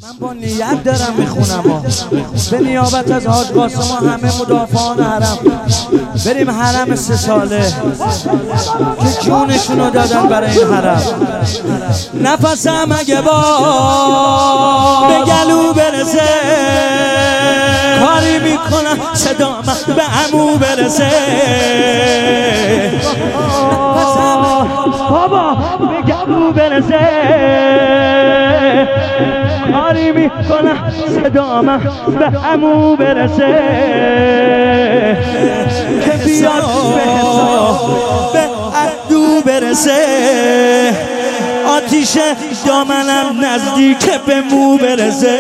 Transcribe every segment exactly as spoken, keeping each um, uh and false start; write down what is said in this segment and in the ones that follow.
من با نیت دارم میخونم به نیابت از حاج قاسم و همه مدافعان حرم بریم حرم سه ساله که جونشونو دادن برای این حرم. نفسم اگه با به گلو برسه کاری میکنم صدام به عمو برسه. نفسم بابا به گلو برسه کاری میکنم صدام به عمو برسه که بیاد به عدو برسه. آتیش دامنم نزدیک به مو برسه.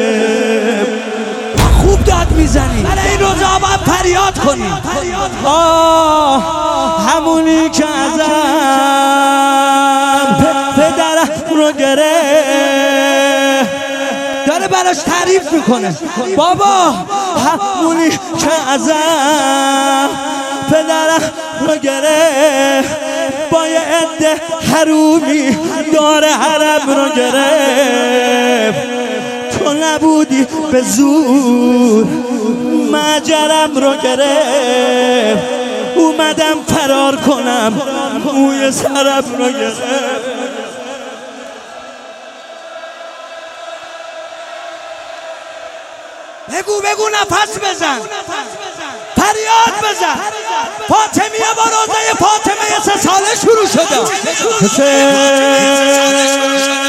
خوب داد میزنی برای این روزا باید فریاد کنی. آه همونی که ازم پدرم رو گره داره براش تعریف میکنه. بابا همونی که ازم پدرم رو گره با یه عده حرومی داره حرم رو گرفت. تو نبودی به زور مجرم رو گرفت. اومدم فرار کنم موی سرم رو گرفت. بگو بگو نفس بزن فریاد بزن. فاطمیه با روزه فاطمه سه ساله شروع شده.